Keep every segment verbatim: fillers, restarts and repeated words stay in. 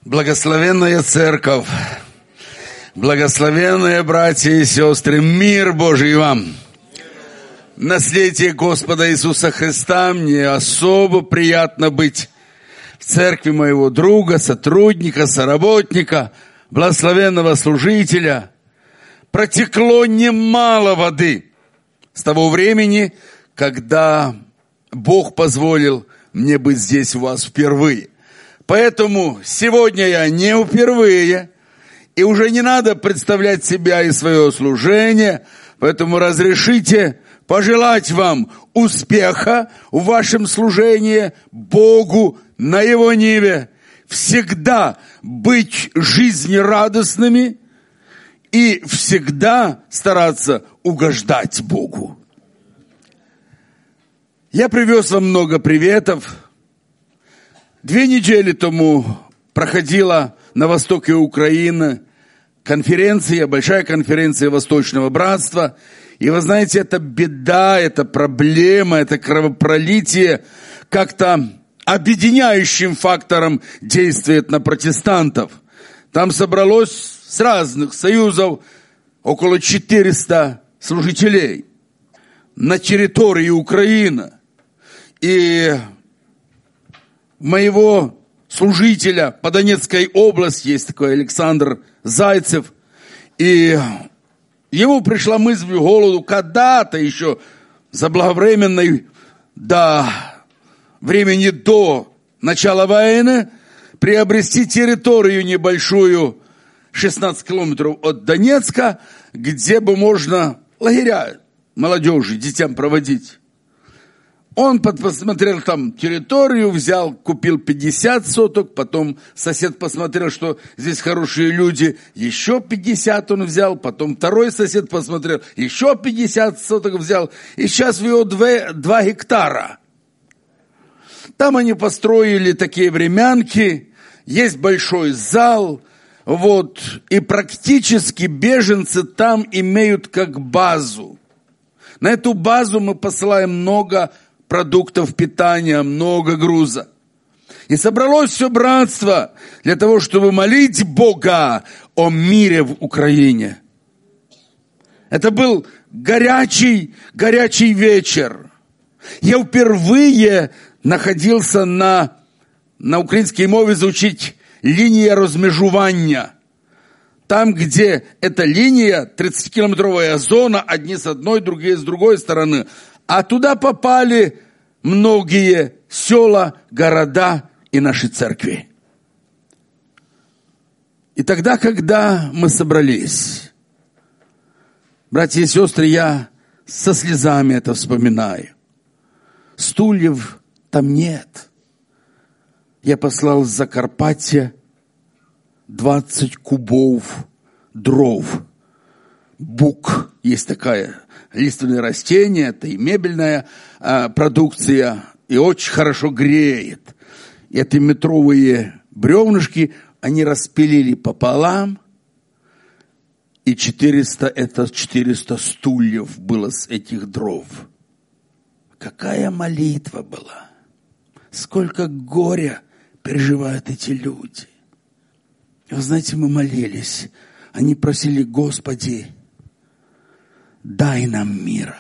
Благословенная церковь, благословенные братья и сестры, мир Божий вам. Наследие Господа Иисуса Христа, мне особо приятно быть в церкви моего друга, сотрудника, соработника, благословенного служителя. Протекло немало воды с того времени, когда Бог позволил мне быть здесь у вас впервые. Поэтому сегодня я не впервые, и уже не надо представлять себя и свое служение, поэтому разрешите пожелать вам успеха в вашем служении Богу на Его ниве, всегда быть жизнерадостными и всегда стараться угождать Богу. Я привез вам много приветов. Две недели тому проходила на востоке Украины конференция, большая конференция Восточного Братства. И вы знаете, это беда, это проблема, это кровопролитие как-то объединяющим фактором действует на протестантов. Там собралось с разных союзов около четырёхсот служителей на территории Украины. И моего служителя по Донецкой области, есть такой Александр Зайцев, и ему пришла мысль в голову когда-то еще заблаговременной, до времени до начала войны, приобрести территорию небольшую, шестнадцать километров от Донецка, где бы можно лагеря молодежи, детям проводить. Он посмотрел там территорию, взял, купил пятьдесят соток, потом сосед посмотрел, что здесь хорошие люди, еще пятьдесят он взял, потом второй сосед посмотрел, еще пятьдесят соток взял, и сейчас в его два, два гектара. Там они построили такие времянки, есть большой зал, вот, и практически беженцы там имеют как базу. На эту базу мы посылаем много продуктов питания, много груза. И собралось все братство для того, чтобы молить Бога о мире в Украине. Это был горячий, горячий вечер. Я впервые находился на, на українській мові звучить линия размежевания. Там, где эта линия, тридцатикилометровая зона, одни с одной, другие с другой стороны. А туда попали многие села, города и наши церкви. И тогда, когда мы собрались, братья и сестры, я со слезами это вспоминаю. Стульев там нет. Я послал с Закарпаття двадцать кубов дров. Бук, есть такая лиственное растение, это и мебельная а, продукция, и очень хорошо греет. И эти метровые бревнышки, они распилили пополам, и четыреста, это четыреста стульев было с этих дров. Какая молитва была! Сколько горя переживают эти люди! И вы знаете, мы молились, они просили: Господи, дай нам мира.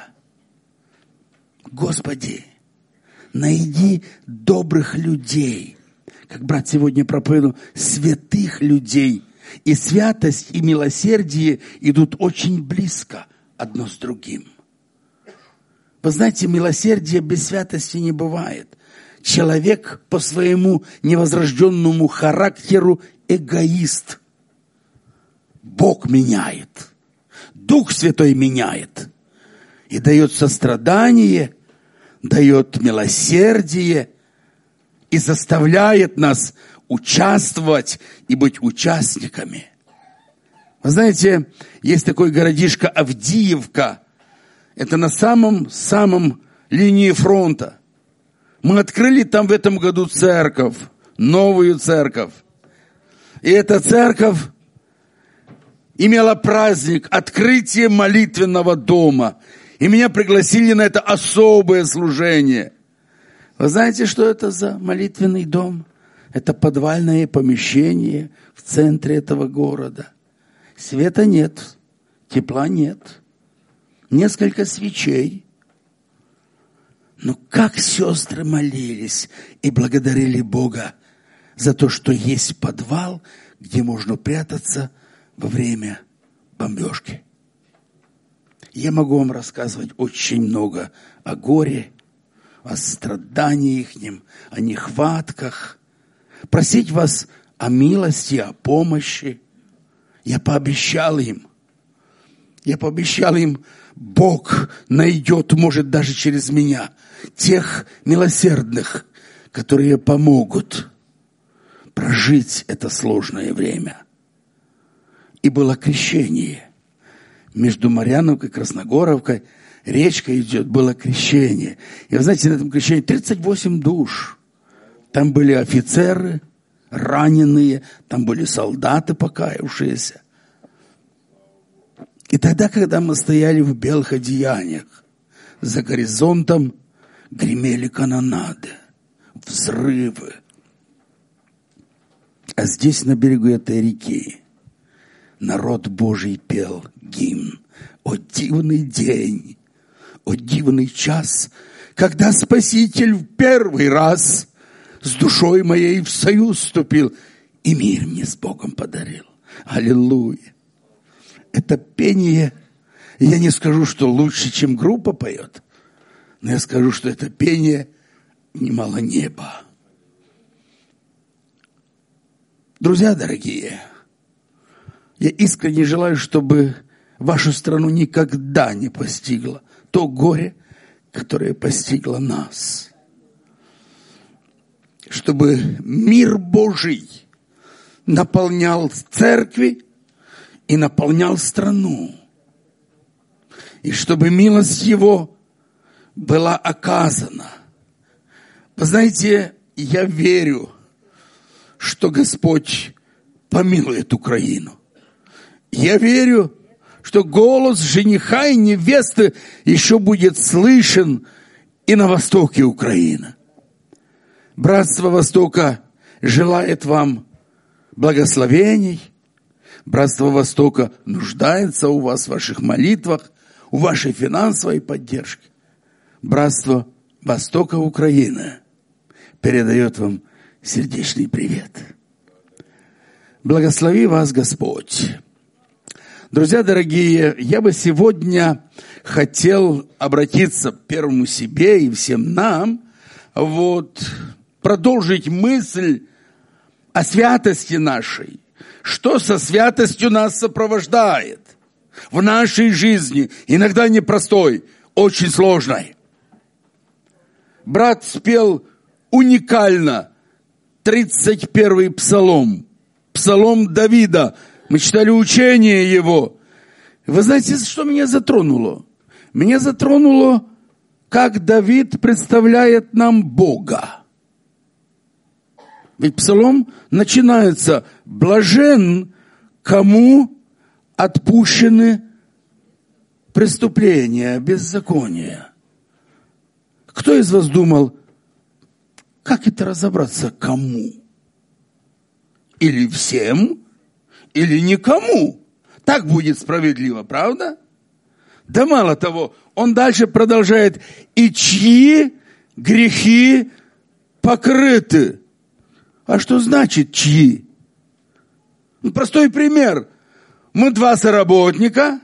Господи, найди добрых людей. Как брат сегодня проповедовал, святых людей. И святость, и милосердие идут очень близко одно с другим. Вы знаете, милосердия без святости не бывает. Человек по своему невозрожденному характеру эгоист. Бог меняет. Дух Святой меняет и дает сострадание, дает милосердие и заставляет нас участвовать и быть участниками. Вы знаете, есть такой городишко Авдеевка. Это на самом-самом линии фронта. Мы открыли там в этом году церковь, новую церковь. И эта церковь имела праздник открытия молитвенного дома. И меня пригласили на это особое служение. Вы знаете, что это за молитвенный дом? Это подвальное помещение в центре этого города. Света нет, тепла нет, несколько свечей. Но как сестры молились и благодарили Бога за то, что есть подвал, где можно прятаться во время бомбежки. Я могу вам рассказывать очень много о горе, о страдании ихнем, о нехватках, просить вас о милости, о помощи. Я пообещал им, я пообещал им, Бог найдет, может, даже через меня, тех милосердных, которые помогут прожить это сложное время. И было крещение. Между Марьяновкой и Красногоровкой речка идет, было крещение. И вы знаете, на этом крещении тридцать восемь душ. Там были офицеры, раненые, там были солдаты, покаявшиеся. И тогда, когда мы стояли в белых одеяниях, за горизонтом гремели канонады, взрывы. А здесь, на берегу этой реки, народ Божий пел гимн. О дивный день, о дивный час, когда Спаситель в первый раз с душой моей в союз вступил и мир мне с Богом подарил. Аллилуйя. Это пение, я не скажу, что лучше, чем группа поет, но я скажу, что это пение немало неба. Друзья дорогие, я искренне желаю, чтобы вашу страну никогда не постигло то горе, которое постигло нас. Чтобы мир Божий наполнял церкви и наполнял страну. И чтобы милость Его была оказана. Вы знаете, я верю, что Господь помилует Украину. Я верю, что голос жениха и невесты еще будет слышен и на востоке Украины. Братство Востока желает вам благословений. Братство Востока нуждается у вас в ваших молитвах, у вашей финансовой поддержки. Братство Востока Украины передает вам сердечный привет. Благослови вас Господь. Друзья дорогие, я бы сегодня хотел обратиться к первому себе и всем нам, вот, продолжить мысль о святости нашей. Что со святостью нас сопровождает в нашей жизни, иногда непростой, очень сложной. Брат спел уникально тридцать первый псалом, псалом Давида. Мы читали учение его. Вы знаете, что меня затронуло? Меня затронуло, как Давид представляет нам Бога. Ведь псалом начинается: «Блажен, кому отпущены преступления, беззакония». Кто из вас думал, как это разобраться, кому? Или всем, или никому? Так будет справедливо, правда? Да мало того, он дальше продолжает: «И чьи грехи покрыты». А что значит чьи? Простой пример. Мы два соработника,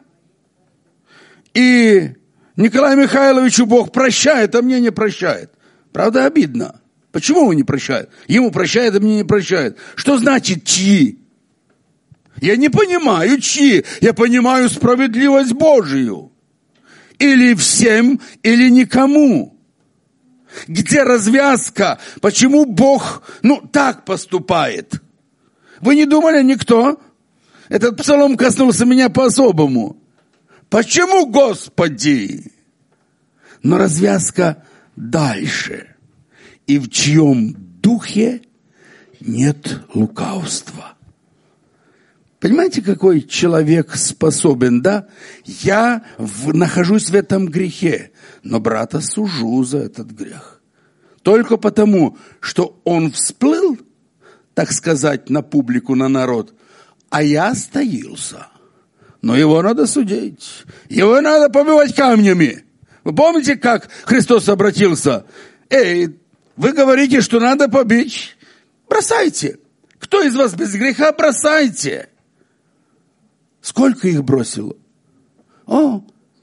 и Николаю Михайловичу Бог прощает, а мне не прощает. Правда, обидно. Почему его не прощает? Ему прощает, а мне не прощает. Что значит чьи? Я не понимаю чьи. Я понимаю справедливость Божию. Или всем, или никому. Где развязка? Почему Бог, ну, так поступает? Вы не думали, никто? Этот псалом коснулся меня по-особому. Почему, Господи? Но развязка дальше. И в чьем духе нет лукавства. Понимаете, какой человек способен, да? Я в, нахожусь в этом грехе, но брата сужу за этот грех. Только потому, что он всплыл, так сказать, на публику, на народ. А я стоился. Но его надо судить. Его надо побивать камнями. Вы помните, как Христос обратился? Эй, вы говорите, что надо побить? Бросайте. Кто из вас без греха? Бросайте. Сколько их бросило? О,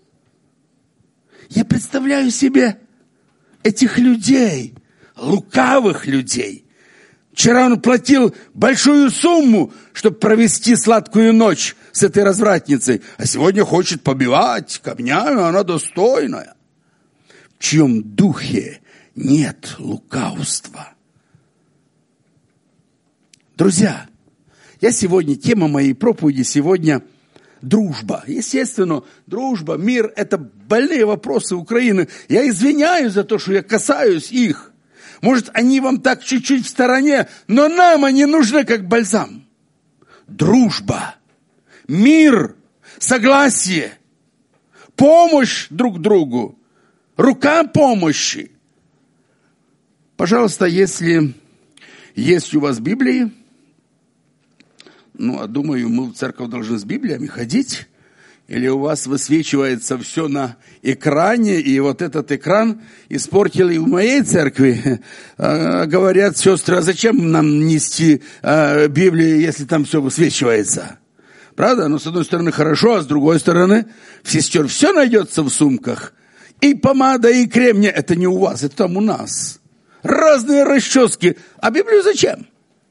я представляю себе этих людей, лукавых людей. Вчера он платил большую сумму, чтобы провести сладкую ночь с этой развратницей, а сегодня хочет побивать камнями, она достойная. В чьем духе нет лукавства. Друзья, я сегодня, тема моей проповеди сегодня дружба. Естественно, дружба, мир – это больные вопросы Украины. Я извиняюсь за то, что я касаюсь их. Может, они вам так чуть-чуть в стороне, но нам они нужны как бальзам. Дружба, мир, согласие, помощь друг другу, рука помощи. Пожалуйста, если есть у вас Библии, ну, а думаю, мы в церковь должны с Библиями ходить, или у вас высвечивается все на экране, и вот этот экран испортил и в моей церкви. Говорят сестры, а зачем нам нести Библию, если там все высвечивается? Правда? Но с одной стороны хорошо, а с другой стороны, в сестер все найдется в сумках. И помада, и крем. Нет, это не у вас, это там у нас. Разные расчески. А Библию зачем?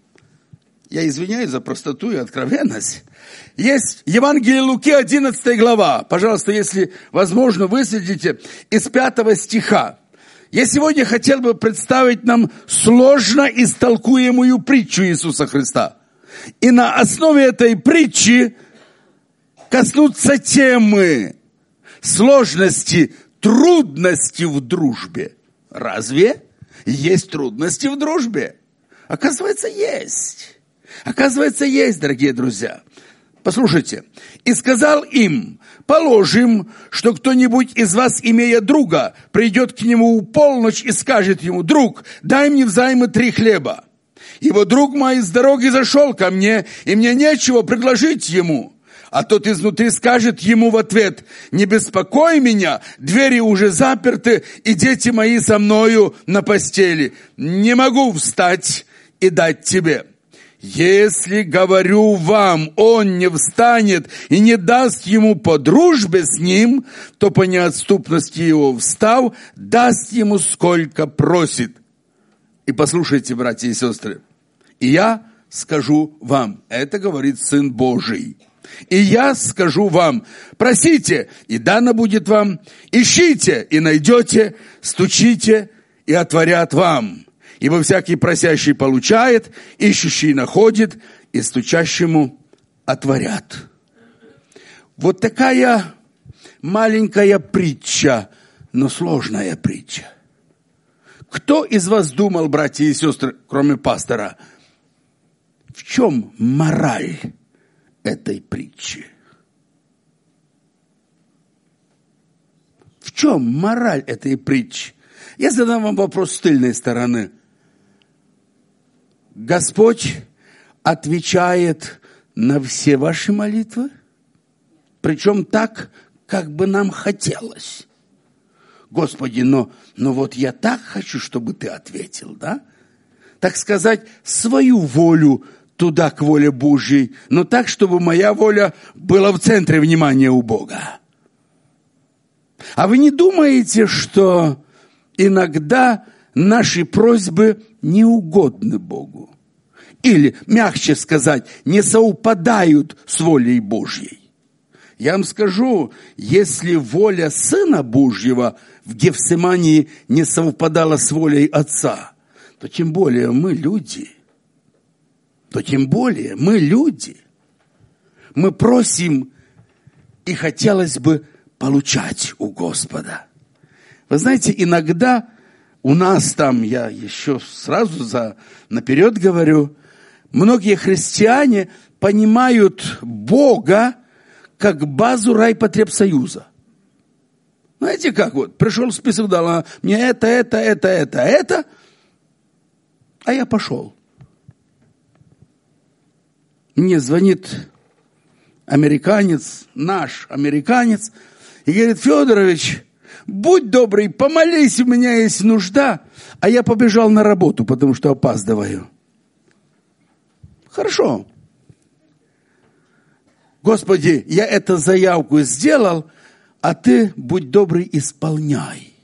Я извиняюсь за простоту и откровенность. Есть Евангелие Луки, одиннадцатая глава. Пожалуйста, если возможно, выследите из пятого стиха. Я сегодня хотел бы представить нам сложно истолкуемую притчу Иисуса Христа. И на основе этой притчи коснуться темы сложности, трудности в дружбе. Разве есть трудности в дружбе? Оказывается, есть. Оказывается, есть, дорогие друзья. Послушайте. «И сказал им, положим, что кто-нибудь из вас, имея друга, придет к нему в полночь и скажет ему: друг, дай мне взаймы три хлеба. Ибо друг мой с дороги зашел ко мне, и мне нечего предложить ему. А тот изнутри скажет ему в ответ: не беспокой меня, двери уже заперты, и дети мои со мною на постели. Не могу встать и дать тебе. Если, говорю вам, он не встанет и не даст ему по дружбе с ним, то по неотступности его встав, даст ему сколько просит». И послушайте, братья и сестры, «И я скажу вам», это говорит Сын Божий, «и я скажу вам, просите, и дано будет вам, ищите, и найдете, стучите, и отворят вам. Ибо всякий просящий получает, ищущий находит, и стучащему отворят». Вот такая маленькая притча, но сложная притча. Кто из вас думал, братья и сестры, кроме пастора, в чем мораль этой притчи? В чем мораль этой притчи? Я задам вам вопрос с тыльной стороны. Господь отвечает на все ваши молитвы, причем так, как бы нам хотелось. Господи, но, но вот я так хочу, чтобы ты ответил, да? Так сказать, свою волю туда к воле Божьей, но так, чтобы моя воля была в центре внимания у Бога. А вы не думаете, что иногда наши просьбы не угодны Богу? Или, мягче сказать, не совпадают с волей Божьей? Я вам скажу, если воля Сына Божьего в Гефсимании не совпадала с волей Отца, то тем более мы люди. То тем более мы люди. Мы просим, и хотелось бы получать у Господа. Вы знаете, иногда у нас там, я еще сразу за, наперед говорю, многие христиане понимают Бога как базу райпотребсоюза. Знаете как вот, пришел список, дал мне это, это, это, это, это, а я пошел. Мне звонит американец, наш американец, и говорит: Федорович, будь добрый, помолись, у меня есть нужда. А я побежал на работу, потому что опаздываю. Хорошо. Господи, я эту заявку сделал, а ты, будь добрый, исполняй.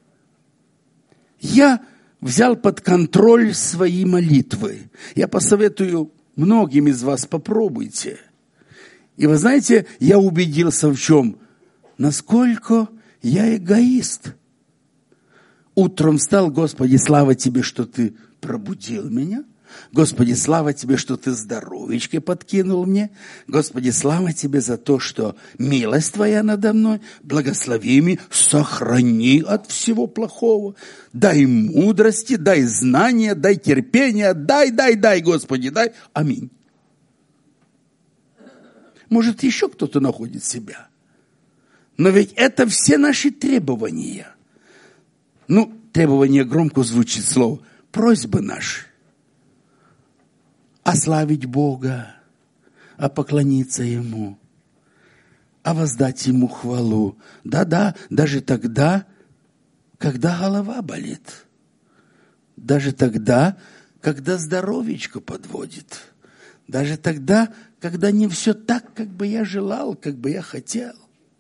Я взял под контроль свои молитвы. Я посоветую многим из вас, попробуйте. И вы знаете, я убедился в чем? Насколько я эгоист. Утром встал: Господи, слава Тебе, что Ты пробудил меня. Господи, слава Тебе, что Ты здоровечко подкинул мне. Господи, слава Тебе за то, что милость Твоя надо мной. Благослови меня, сохрани от всего плохого. Дай мудрости, дай знания, дай терпения. Дай, дай, дай, Господи, дай. Аминь. Может, еще кто-то находит себя. Но ведь это все наши требования. Ну, требование громко звучит слово. Просьбы наши. Ославить Бога, а поклониться Ему, а воздать Ему хвалу. Да-да, даже тогда, когда голова болит. Даже тогда, когда здоровечко подводит. Даже тогда, когда не все так, как бы я желал, как бы я хотел.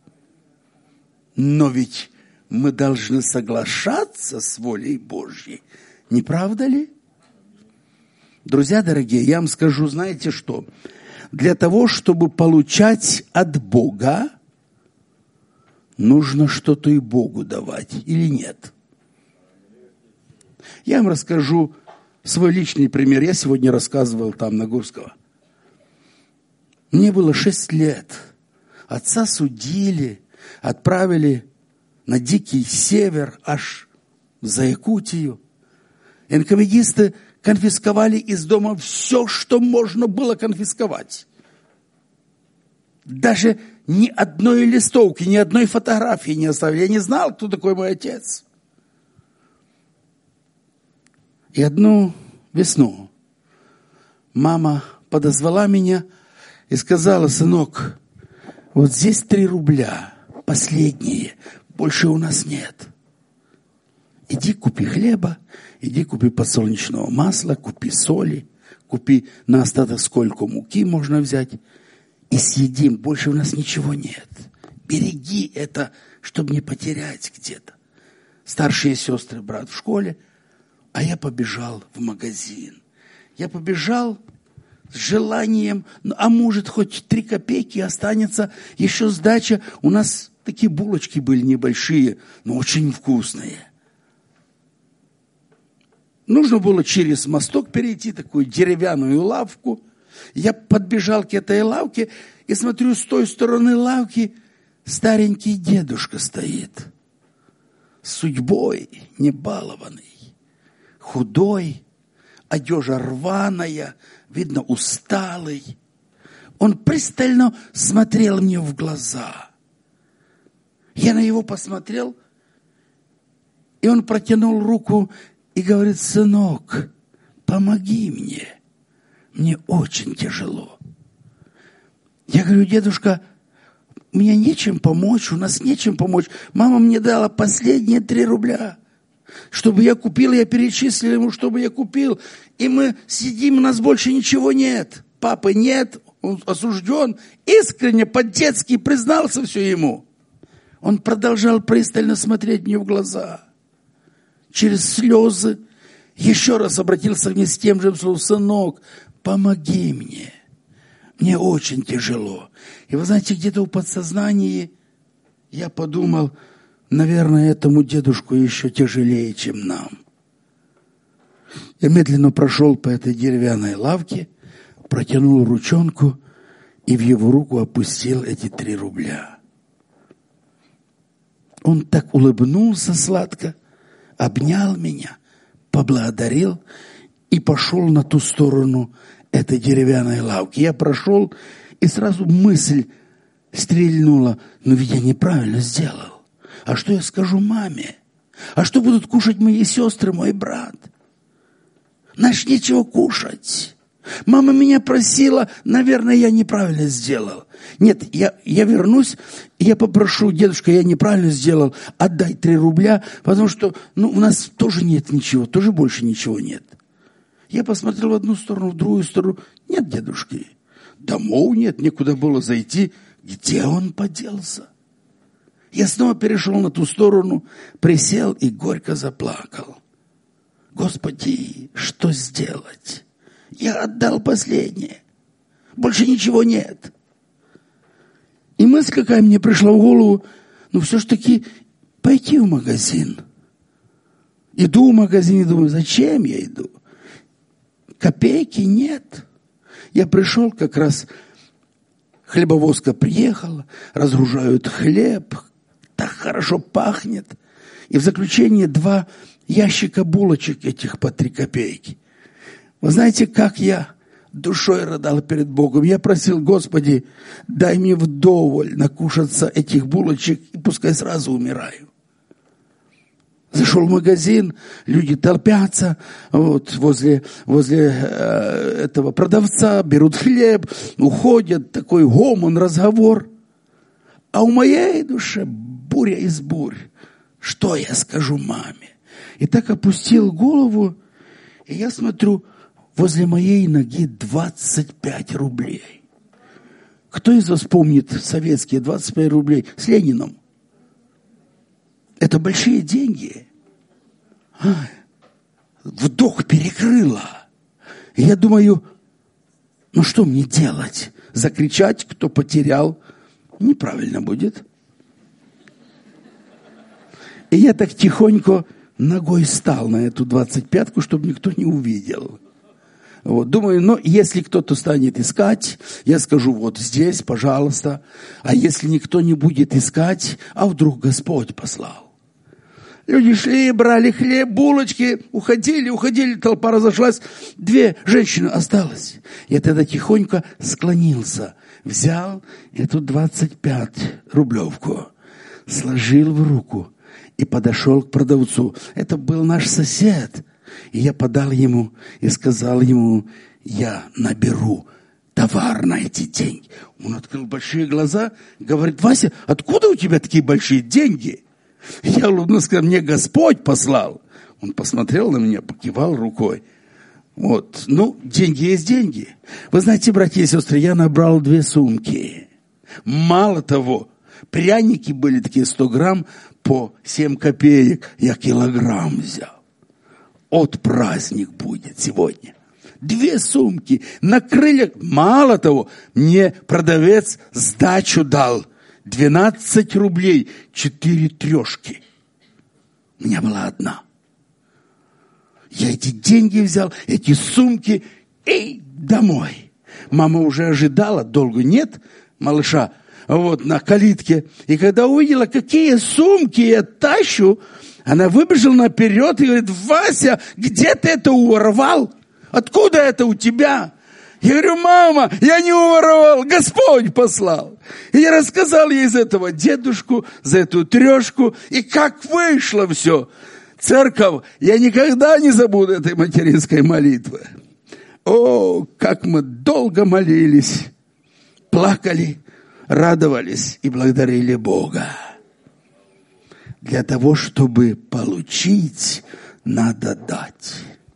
Но ведь мы должны соглашаться с волей Божьей. Не правда ли? Друзья дорогие, я вам скажу, знаете что? Для того, чтобы получать от Бога, нужно что-то и Богу давать, или нет? Я вам расскажу свой личный пример. Я сегодня рассказывал там на Гурского. Мне было шесть лет. Отца судили, отправили на дикий север, аж за Якутию. эн ка вэ дисты конфисковали из дома все, что можно было конфисковать. Даже ни одной листовки, ни одной фотографии не оставили. Я не знал, кто такой мой отец. И одну весну мама подозвала меня и сказала: сынок, вот здесь три рубля, последние, больше у нас нет. Иди купи хлеба, иди купи подсолнечного масла, купи соли, купи на остаток сколько муки можно взять и съедим. Больше у нас ничего нет. Береги это, чтобы не потерять где-то. Старшие сестры, брат в школе, а я побежал в магазин. Я побежал с желанием, а может хоть три копейки останется, еще сдача. У нас такие булочки были небольшие, но очень вкусные. Нужно было через мосток перейти, такую деревянную лавку. Я подбежал к этой лавке и смотрю, с той стороны лавки старенький дедушка стоит. Судьбой небалованный, худой, одежа рваная, видно, усталый. Он пристально смотрел мне в глаза. Я на него посмотрел, и он протянул руку и говорит: сынок, помоги мне. Мне очень тяжело. Я говорю: дедушка, мне нечем помочь, у нас нечем помочь. Мама мне дала последние три рубля. Чтобы я купил, я перечислил ему, чтобы я купил. И мы сидим, у нас больше ничего нет. Папы нет, он осужден. Искренне, по-детски признался все ему. Он продолжал пристально смотреть мне в глаза. Через слезы еще раз обратился мне с тем же словом: сынок, помоги мне. Мне очень тяжело. И вы знаете, где-то в подсознании я подумал: наверное, этому дедушку еще тяжелее, чем нам. Я медленно прошел по этой деревянной лавке, протянул ручонку и в его руку опустил эти три рубля. Он так улыбнулся сладко, обнял меня, поблагодарил и пошел на ту сторону этой деревянной лавки. Я прошел, и сразу мысль стрельнула: ну ведь я неправильно сделал. А что я скажу маме? А что будут кушать мои сестры, мой брат? Знаешь, нечего кушать. Мама меня просила, наверное, я неправильно сделал. Нет, я, я вернусь, и я попрошу, дедушка, я неправильно сделал, отдай три рубля, потому что ну, у нас тоже нет ничего, тоже больше ничего нет. Я посмотрел в одну сторону, в другую сторону. Нет дедушки. Домов нет, некуда было зайти. Где он поделся? Я снова перешел на ту сторону, присел и горько заплакал. Господи, что сделать? Я отдал последнее. Больше ничего нет. И мысль какая мне пришла в голову, ну все ж таки пойти в магазин. Иду в магазин и думаю, зачем я иду? Копейки нет. Я пришел, как раз хлебовозка приехала, разгружают хлеб, так хорошо пахнет. И в заключение два ящика булочек этих по три копейки. Вы знаете, как я душой рыдал перед Богом. Я просил, Господи, дай мне вдоволь накушаться этих булочек, и пускай сразу умираю. Зашел в магазин, люди толпятся вот, возле, возле э, этого продавца, берут хлеб, уходят, такой гомон, разговор. А у моей душе буря из бурь. Что я скажу маме? И так опустил голову, и я смотрю, возле моей ноги двадцать пять рублей. Кто из вас помнит советские двадцать пять рублей с Лениным? Это большие деньги. Вдох перекрыло. И я думаю, ну что мне делать? Закричать, кто потерял? Неправильно будет. И я так тихонько ногой стал на эту двадцать пятку, чтобы никто не увидел. Вот, думаю, ну, если кто-то станет искать, я скажу, вот здесь, пожалуйста. А если никто не будет искать, а вдруг Господь послал? Люди шли, брали хлеб, булочки, уходили, уходили, толпа разошлась. Две женщины осталось. Я тогда тихонько склонился, взял эту двадцать пять рублевку, сложил в руку и подошел к продавцу. Это был наш сосед. И я подал ему и сказал ему, я наберу товар на эти деньги. Он открыл большие глаза, говорит, Вася, откуда у тебя такие большие деньги? Я улыбнулся, сказал, мне Господь послал. Он посмотрел на меня, покивал рукой. Вот, ну, деньги есть деньги. Вы знаете, братья и сестры, я набрал две сумки. Мало того, пряники были такие сто грамм по семь копеек. Я килограмм взял. От праздник будет сегодня. Две сумки на крыльях. Мало того, мне продавец сдачу дал. двенадцать рублей, четыре трешки. У меня была одна. Я эти деньги взял, эти сумки и домой. Мама уже ожидала, долго нет, малыша, вот на калитке. И когда увидела, какие сумки я тащу, она выбежала наперед и говорит, Вася, где ты это уворовал? Откуда это у тебя? Я говорю, мама, я не уворовал, Господь послал. И я рассказал ей из этого дедушку, за эту трешку, и как вышло все. Церковь, я никогда не забуду этой материнской молитвы. О, как мы долго молились, плакали, радовались и благодарили Бога. Для того, чтобы получить, надо дать.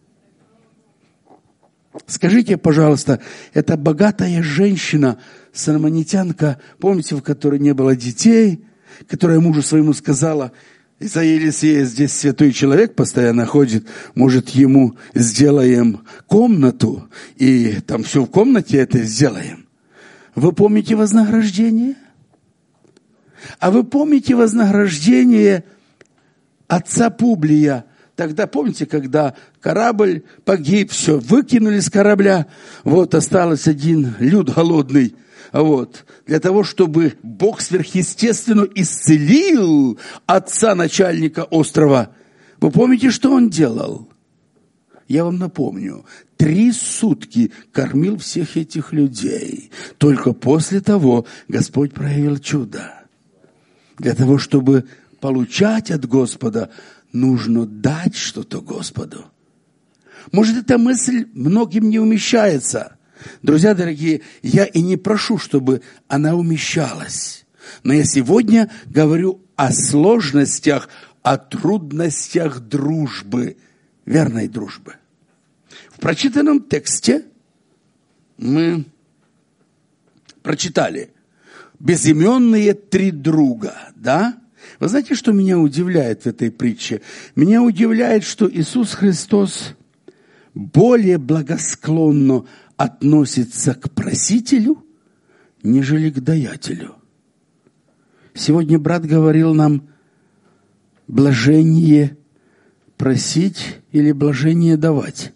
Скажите, пожалуйста, эта богатая женщина, сармонитянка, помните, в которой не было детей, которая мужу своему сказала, из-за Елисея здесь святой человек постоянно ходит, может, ему сделаем комнату, и там все в комнате это сделаем. Вы помните вознаграждение? А вы помните вознаграждение отца Публия? Тогда, помните, когда корабль погиб, все, выкинули с корабля, вот, остался один люд голодный, вот, для того, чтобы Бог сверхъестественно исцелил отца начальника острова. Вы помните, что он делал? Я вам напомню, три сутки кормил всех этих людей. Только после того Господь проявил чудо. Для того, чтобы получать от Господа, нужно дать что-то Господу. Может, эта мысль многим не умещается. Друзья дорогие, я и не прошу, чтобы она умещалась. Но я сегодня говорю о сложностях, о трудностях дружбы, верной дружбы. В прочитанном тексте мы прочитали безименные три друга, да? Вы знаете, что меня удивляет в этой притче? Меня удивляет, что Иисус Христос более благосклонно относится к просителю, нежели к даятелю. Сегодня брат говорил нам, блажение просить или блажение давать.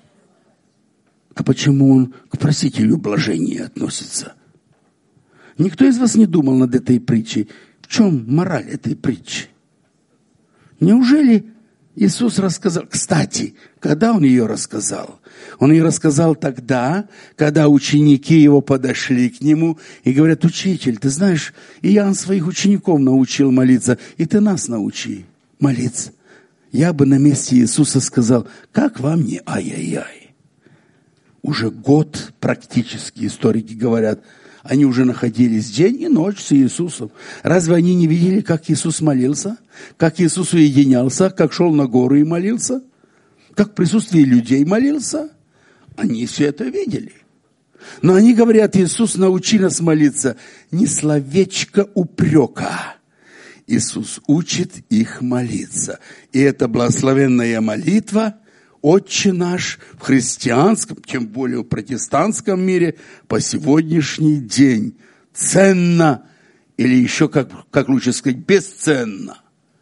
А почему он к просителю блажение относится? Никто из вас не думал над этой притчей. В чем мораль этой притчи? Неужели Иисус рассказал? Кстати, когда Он ее рассказал? Он ее рассказал тогда, когда ученики Его подошли к Нему и говорят: «Учитель, ты знаешь, Иоанн своих учеников научил молиться, и ты нас научи молиться». Я бы на месте Иисуса сказал: как вам не ай-яй-яй? Уже год практически, историки говорят, они уже находились день и ночь с Иисусом. Разве они не видели, как Иисус молился? Как Иисус уединялся? Как шел на гору и молился? Как в присутствии людей молился? Они все это видели. Но они говорят: Иисус, научи нас молиться. Ни словечко упрека. Иисус учит их молиться. И эта благословенная молитва, Отче наш, в христианском, тем более в протестантском мире, по сегодняшний день ценно, или еще, как, как лучше сказать, бесценно.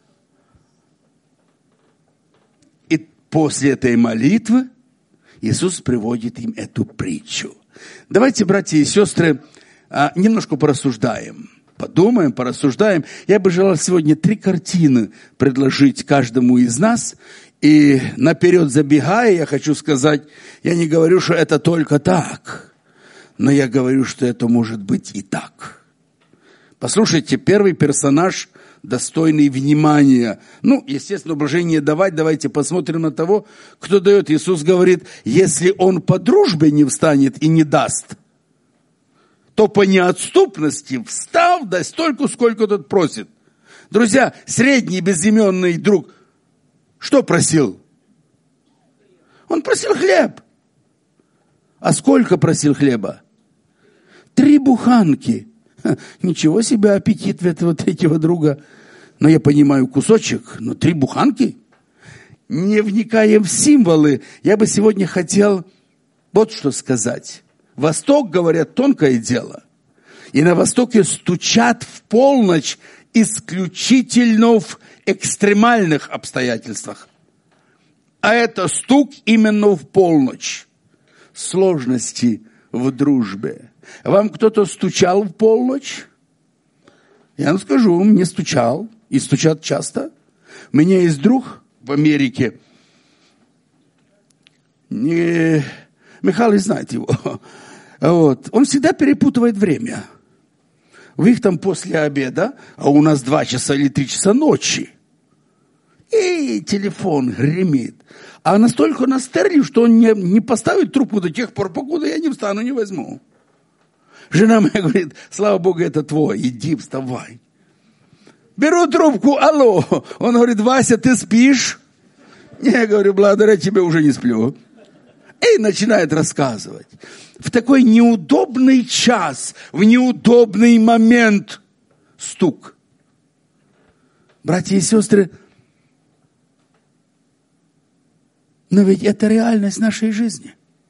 И после этой молитвы Иисус приводит им эту притчу. Давайте, братья и сестры, немножко порассуждаем. Подумаем, порассуждаем. Я бы желал сегодня три картины предложить каждому из нас. И наперед забегая, я хочу сказать, я не говорю, что это только так, но я говорю, что это может быть и так. Послушайте, первый персонаж, достойный внимания. Ну, естественно, блажение давать. Давайте посмотрим на того, кто дает. Иисус говорит: если он по дружбе не встанет и не даст, то по неотступности, встав, дай столько, сколько тот просит. Друзья, средний безименный друг что просил? Он просил хлеб. А сколько просил хлеба? Три буханки. Ха, ничего себе аппетит в этого третьего друга. Но я понимаю, кусочек, но три буханки. Не вникая в символы, я бы сегодня хотел вот что сказать. Восток, говорят, тонкое дело. И на Востоке стучат в полночь исключительно в экстремальных обстоятельствах. А это стук именно в полночь. Сложности в дружбе. Вам кто-то стучал в полночь? Я вам скажу, мне стучал. И стучат часто. У меня есть друг в Америке. Не... Михаил знает его. Вот. Он всегда перепутывает время. Вы их там после обеда, а у нас два часа или три часа ночи. И телефон гремит. А настолько настырлив, что он не, не поставит трубку до тех пор, покуда я не встану, не возьму. Жена моя говорит: слава Богу, это твой, иди, вставай. Беру трубку: алло. Он говорит: Вася, ты спишь? Я говорю: благодаря тебе уже не сплю. И начинает рассказывать. В такой неудобный час, в неудобный момент стук. Братья и сестры, но ведь это реальность нашей жизни.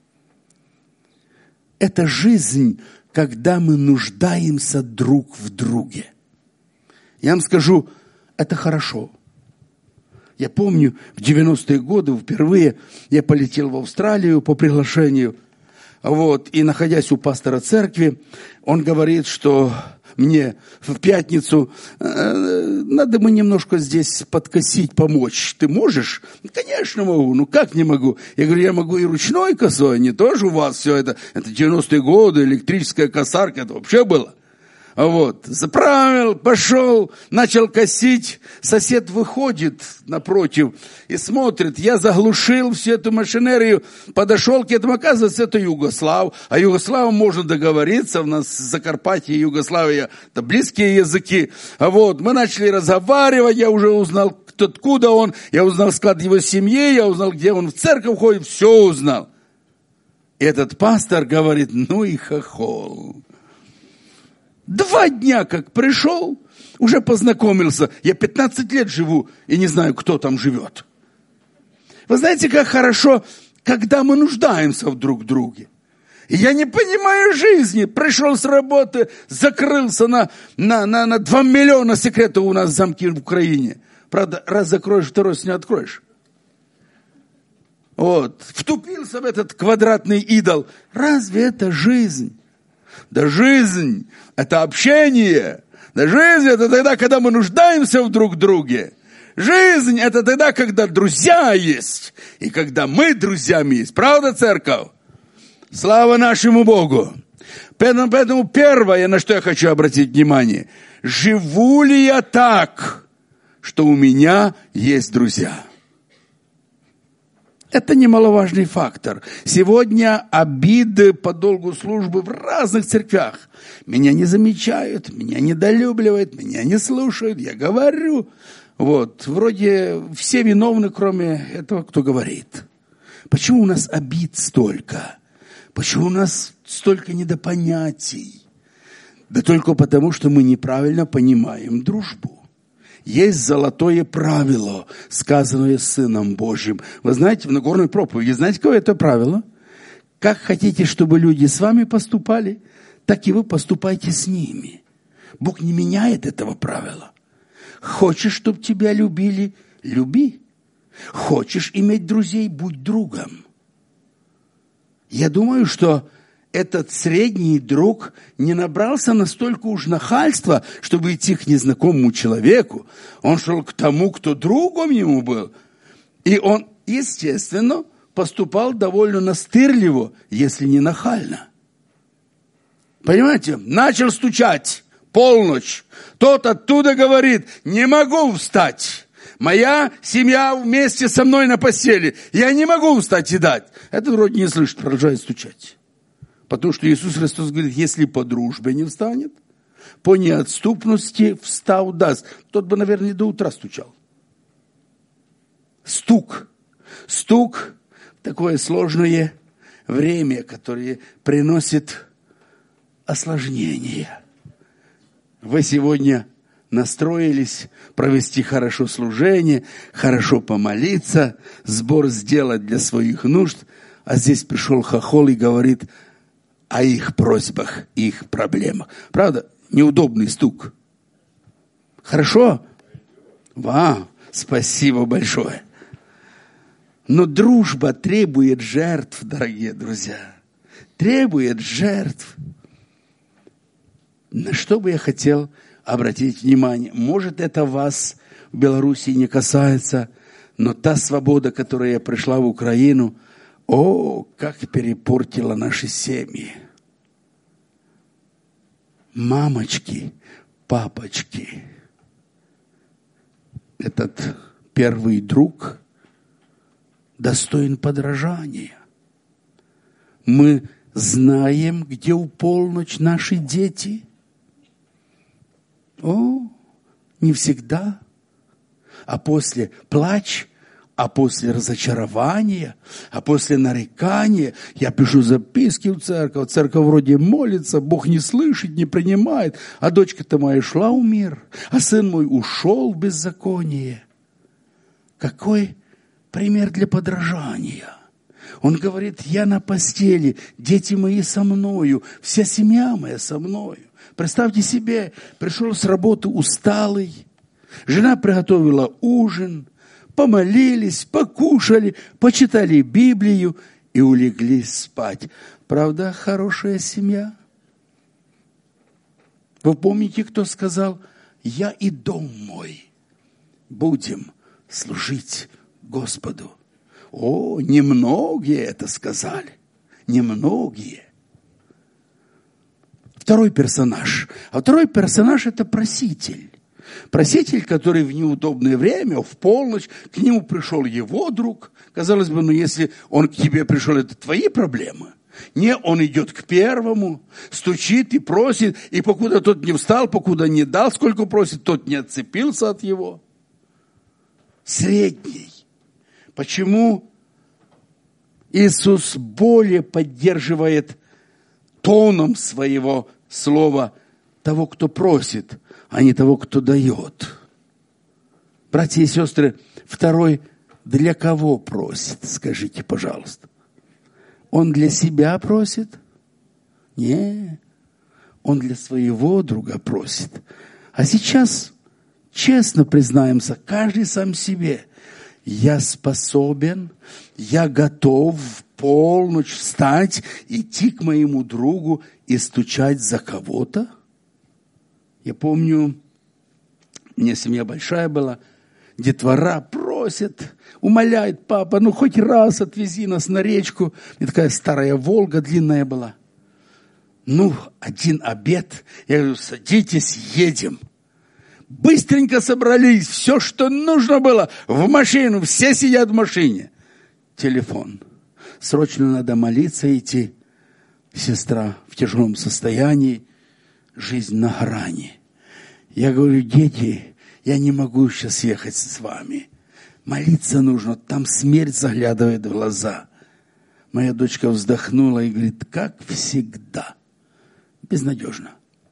Это жизнь, когда мы нуждаемся друг в друге. Я вам скажу, это хорошо. Я помню, в девяностые годы впервые я полетел в Австралию по приглашению. Вот, и находясь у пастора церкви, он говорит, что мне в пятницу э, надо бы немножко здесь подкосить, помочь. Ты можешь? Конечно, могу. Ну, как не могу? Я говорю: я могу и ручной косой, не тоже у вас все это. Это девяностые годы, электрическая косарка, это вообще было. Вот, заправил, пошел, начал косить. Сосед выходит напротив и смотрит. Я заглушил всю эту машинерию, подошел к этому. Оказывается, это Югослав. А Югославом можно договориться. У нас Закарпатье и Югославия – это близкие языки. А вот, мы начали разговаривать. Я уже узнал, кто, откуда он. Я узнал склад его семьи. Я узнал, где он в церковь ходит. Все узнал. И этот пастор говорит: ну и хохол. Два дня как пришел, уже познакомился. Я пятнадцать лет живу и не знаю, кто там живет. Вы знаете, как хорошо, когда мы нуждаемся в друг друге. И я не понимаю жизни. Пришел с работы, закрылся на, на, на, на два миллиона секретов у нас замки в Украине. Правда, раз закроешь, второй раз не откроешь. Вот. Втупился в этот квадратный идол. Разве это жизнь? Да жизнь – это общение. Да жизнь – это тогда, когда мы нуждаемся в друг друге. Жизнь – это тогда, когда друзья есть. И когда мы друзьями есть. Правда, церковь? Слава нашему Богу. Поэтому, поэтому первое, на что я хочу обратить внимание. Живу ли я так, что у меня есть друзья? Это немаловажный фактор. Сегодня обиды по долгу службы в разных церквях. Меня не замечают, меня недолюбливают, меня не слушают, я говорю. Вот, вроде все виновны, кроме этого, кто говорит. Почему у нас обид столько? Почему у нас столько недопонятий? Да только потому, что мы неправильно понимаем дружбу. Есть золотое правило, сказанное Сыном Божьим. Вы знаете, в Нагорной проповеди, знаете, какое это правило? Как хотите, чтобы люди с вами поступали, так и вы поступайте с ними. Бог не меняет этого правила. Хочешь, чтобы тебя любили – люби. Хочешь иметь друзей – будь другом. Я думаю, что этот средний друг не набрался настолько уж нахальства, чтобы идти к незнакомому человеку. Он шел к тому, кто другом ему был. И он, естественно, поступал довольно настырливо, если не нахально. Понимаете? Начал стучать. Полночь. Тот оттуда говорит: не могу встать. Моя семья вместе со мной на постели. Я не могу встать и дать. Это вроде не слышит, продолжает стучать. Потому что Иисус Христос говорит: если по дружбе не встанет, по неотступности встав даст. Тот бы, наверное, до утра стучал. Стук. Стук – такое сложное время, которое приносит осложнения. Вы сегодня настроились провести хорошо служение, хорошо помолиться, сбор сделать для своих нужд, а здесь пришел хохол и говорит о их просьбах, их проблемах. Правда, неудобный стук. Хорошо? Вау, спасибо большое. Но дружба требует жертв, дорогие друзья. Требует жертв. На что бы я хотел обратить внимание? Может, это вас в Беларуси не касается, но та свобода, которая пришла в Украину, о, как перепортила наши семьи. Мамочки, папочки. Этот первый друг достоин подражания. Мы знаем, где у полночь наши дети. О, не всегда. А после плач, а после разочарования, а после нарекания я пишу записки в церковь. Церковь вроде молится, Бог не слышит, не принимает. А дочка-то моя шла в мир, а сын мой ушел в беззаконие. Какой пример для подражания. Он говорит: я на постели, дети мои со мною, вся семья моя со мною. Представьте себе, пришел с работы усталый, жена приготовила ужин, помолились, покушали, почитали Библию и улеглись спать. Правда, хорошая семья? Вы помните, кто сказал: я и дом мой будем служить Господу? О, немногие это сказали, немногие. второй персонаж. А второй персонаж – это проситель. Проситель, который в неудобное время, в полночь, к нему пришел его друг. Казалось бы, ну если он к тебе пришел, это твои проблемы. Не, он идет к первому, стучит и просит, и покуда тот не встал, покуда не дал, сколько просит, тот не отцепился от его. Средний. Почему Иисус более поддерживает тоном своего слова того, кто просит, а не того, кто дает? Братья и сестры, второй для кого просит? Скажите, пожалуйста. Он для себя просит? Не, он для своего друга просит. А сейчас, честно признаемся, каждый сам себе. Я способен, я готов в полночь встать, идти к моему другу и стучать за кого-то? Я помню, у меня семья большая была, детвора просит, умоляет: папа, ну хоть раз отвези нас на речку. И такая старая Волга длинная была. Ну, один обед, я говорю: садитесь, едем. Быстренько собрались, все, что нужно было, в машину, все сидят в машине. Телефон. Срочно надо молиться идти. Сестра в тяжелом состоянии, жизнь на грани. Я говорю: дети, я не могу сейчас ехать с вами. Молиться нужно, там смерть заглядывает в глаза. Моя дочка вздохнула и говорит: как всегда. Безнадежно.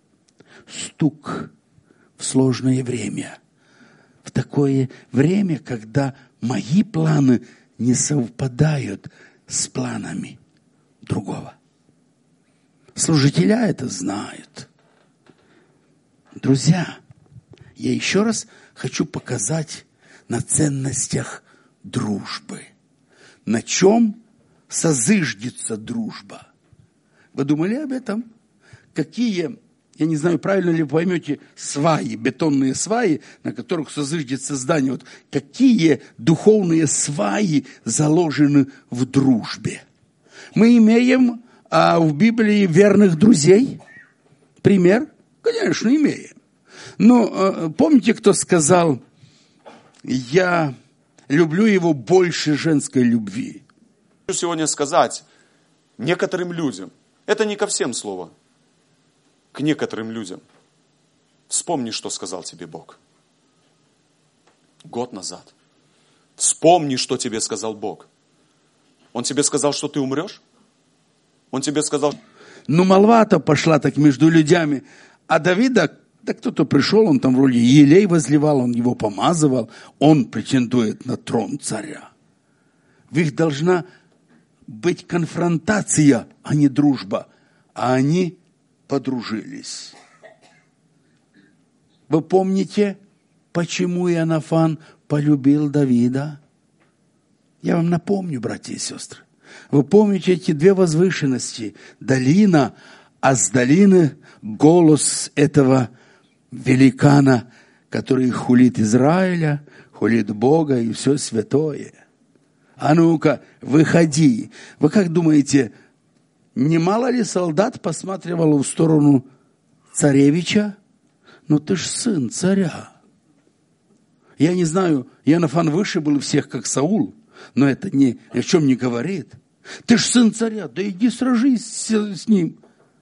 Стук в сложное время. В такое время, когда мои планы не совпадают с планами другого. Служителя это знают. Друзья, я еще раз хочу показать на ценностях дружбы. На чем созыждется дружба? Вы думали об этом? Какие, я не знаю, правильно ли вы поймете, сваи, бетонные сваи, на которых созыждется здание. Вот какие духовные сваи заложены в дружбе? Мы имеем а, в Библии верных друзей. Пример? Конечно, имеем. Но помните, кто сказал: я люблю его больше женской любви? Хочу сегодня сказать некоторым людям, это не ко всем слово, к некоторым людям. Вспомни, что сказал тебе Бог. Год назад. Вспомни, что тебе сказал Бог. Он тебе сказал, что ты умрешь? Он тебе сказал... Ну, молва-то пошла так между людьми. А Давида, да кто-то пришел, он там вроде елей возливал, он его помазывал, он претендует на трон царя. В их должна быть конфронтация, а не дружба. А они подружились. Вы помните, почему Иоаннафан полюбил Давида? Я вам напомню, братья и сестры. Вы помните эти две возвышенности? Долина, а с долины голос этого великана, который хулит Израиля, хулит Бога и все святое. А ну-ка, выходи. Вы как думаете, немало ли солдат посматривало в сторону царевича? Ну ты ж сын царя. Я не знаю, Иоаннафан выше был всех, как Саул, но это ни о чем не говорит. Ты ж сын царя, да иди сражись с, с ним.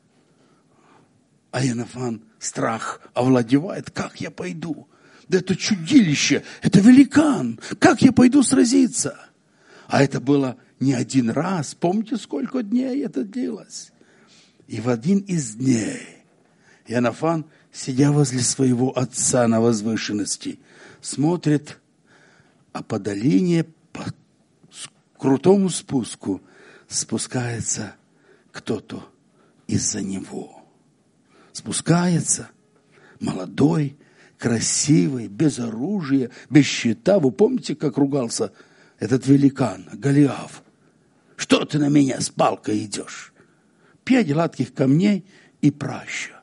А Иоаннафан страх овладевает. Как я пойду? Да это чудилище, это великан. Как я пойду сразиться? А это было не один раз. Помните, сколько дней это длилось? И в один из дней Иоаннафан, сидя возле своего отца на возвышенности, смотрит, а по долине, по крутому спуску спускается кто-то из-за него. Спускается молодой, красивый, без оружия, без щита. Вы помните, как ругался этот великан, Голиаф? Что ты на меня с палкой идешь? Пять гладких камней и праща.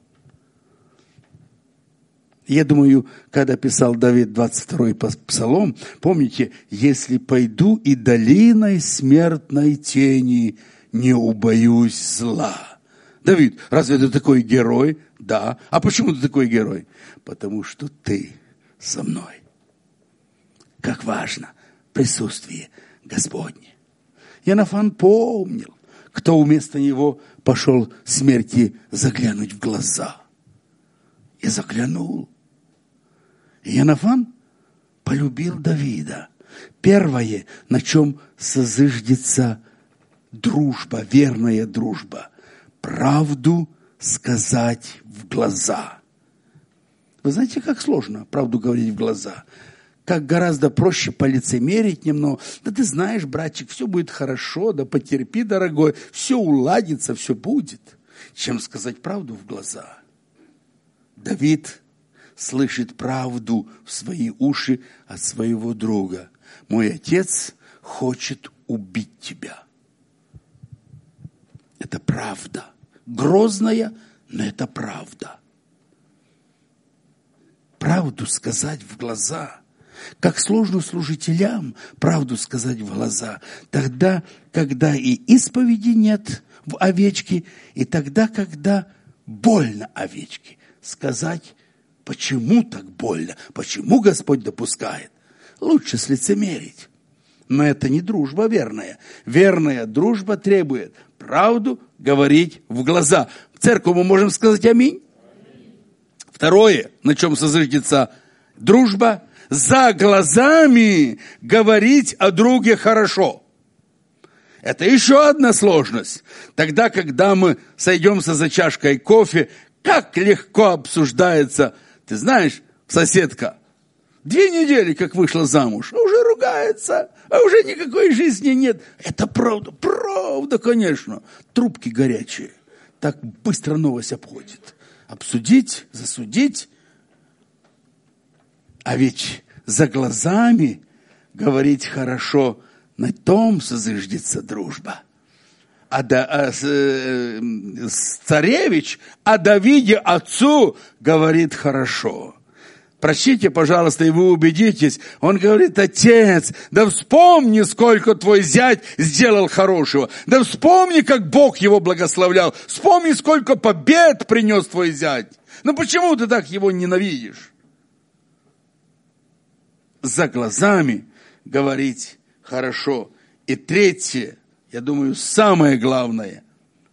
Я думаю, когда писал Давид двадцать второй псалом, помните, если пойду и долиной смертной тени, не убоюсь зла. Давид, разве ты такой герой? Да. А почему ты такой герой? Потому что ты со мной. Как важно присутствие Господне. Иоаннафан помнил, кто вместо него пошел смерти заглянуть в глаза. И заглянул. И Иоаннафан полюбил Давида. Первое, на чем созыждется дружба, верная дружба. Правду сказать в глаза. Вы знаете, как сложно правду говорить в глаза? Как гораздо проще полицемерить немного. Да ты знаешь, братчик, все будет хорошо, да потерпи, дорогой, все уладится, все будет. Чем сказать правду в глаза. Давид слышит правду в свои уши от своего друга. Мой отец хочет убить тебя. Это правда. Грозная, но это правда. Правду сказать в глаза. Как сложно служителям правду сказать в глаза. Тогда, когда и исповеди нет в овечке, и тогда, когда больно овечке. Сказать, почему так больно, почему Господь допускает. Лучше слицемерить. Но это не дружба верная. Верная дружба требует правду говорить в глаза. В церковь мы можем сказать аминь. Второе, на чем созыждется дружба, за глазами говорить о друге хорошо. Это еще одна сложность. Тогда, когда мы сойдемся за чашкой кофе, как легко обсуждается, ты знаешь, соседка, две недели как вышла замуж, а уже ругается, а уже никакой жизни нет. Это правда, правда, конечно. Трубки горячие. Так быстро новость обходит. Обсудить, засудить. А ведь за глазами говорить хорошо, на том созыждется дружба. А, да, а с, э, царевич о Давиде отцу говорит хорошо. Прочтите, пожалуйста, и вы убедитесь. Он говорит: отец, да вспомни, сколько твой зять сделал хорошего. Да вспомни, как Бог его благословлял. Вспомни, сколько побед принес твой зять. Ну почему ты так его ненавидишь? За глазами говорить хорошо. И третье, я думаю, самое главное.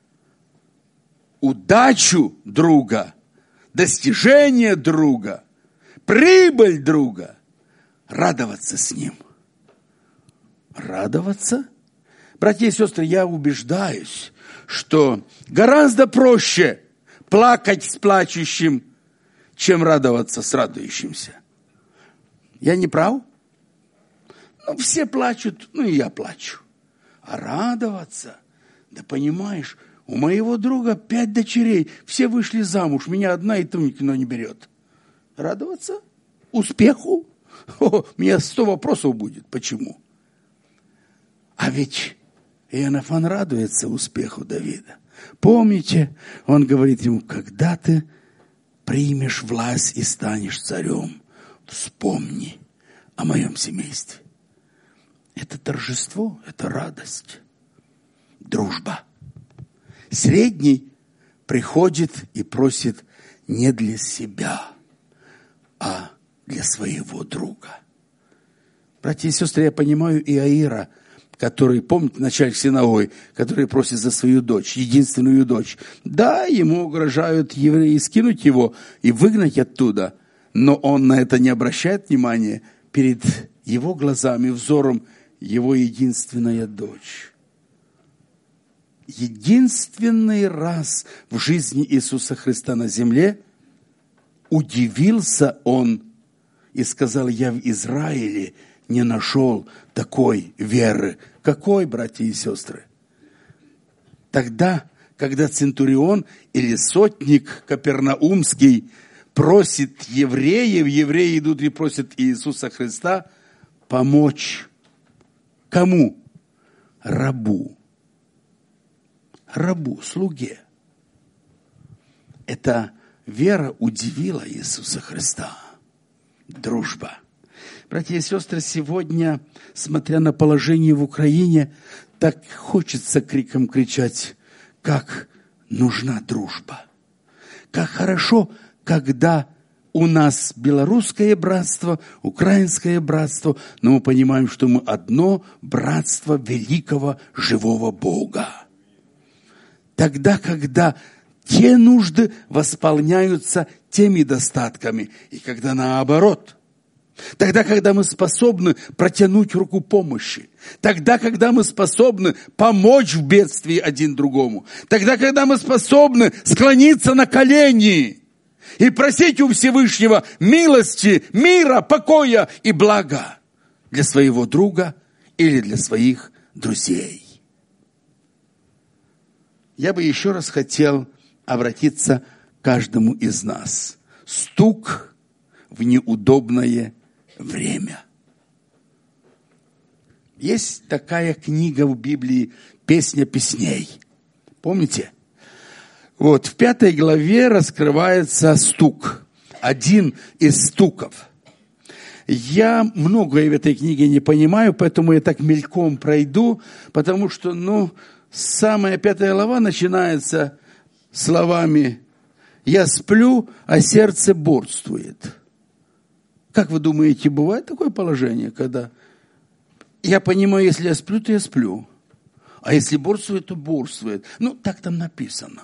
Удачу друга, достижение друга, прибыль друга, радоваться с ним. Радоваться? Братья и сестры, я убеждаюсь, что гораздо проще плакать с плачущим, чем радоваться с радующимся. Я не прав? Ну, все плачут, ну и я плачу. А радоваться, да понимаешь, у моего друга пять дочерей, все вышли замуж, меня одна и то никто не берет. Радоваться? Успеху? О, у меня сто вопросов будет. Почему? А ведь Иоаннафан радуется успеху Давида. Помните, он говорит ему: когда ты примешь власть и станешь царем, вспомни о моем семействе. Это торжество, это радость, дружба. Средний приходит и просит не для себя, а для своего друга. Братья и сестры, я понимаю Иаира, который, помните, начальник синагоги, который просит за свою дочь, единственную дочь. Да, ему угрожают евреи скинуть его и выгнать оттуда, но он на это не обращает внимания. Перед его глазами, взором, его единственная дочь. Единственный раз в жизни Иисуса Христа на земле удивился он и сказал: я в Израиле не нашел такой веры. Какой, братья и сестры? Тогда, когда центурион или сотник капернаумский просит евреев, евреи идут и просят Иисуса Христа помочь. Кому? Рабу. Рабу, слуге. Эта вера удивила Иисуса Христа. Дружба. Братья и сестры, сегодня, смотря на положение в Украине, так хочется криком кричать: как нужна дружба. Как хорошо, когда у нас белорусское братство, украинское братство, но мы понимаем, что мы одно братство великого живого Бога. Тогда, когда те нужды восполняются теми достатками, и когда наоборот. Тогда, когда мы способны протянуть руку помощи. Тогда, когда мы способны помочь в бедствии один другому. Тогда, когда мы способны склониться на колени и просить у Всевышнего милости, мира, покоя и блага для своего друга или для своих друзей. Я бы еще раз хотел обратиться к каждому из нас. Стук в неудобное время. Есть такая книга в Библии «Песня песней». Помните? Вот в пятой главе раскрывается стук. Один из стуков. Я многое в этой книге не понимаю, поэтому я так мельком пройду, потому что, ну, самая пятая глава начинается словами «Я сплю, а сердце борствует». Как вы думаете, бывает такое положение, когда я понимаю, если я сплю, то я сплю, а если борствует, то борствует. Ну, так там написано.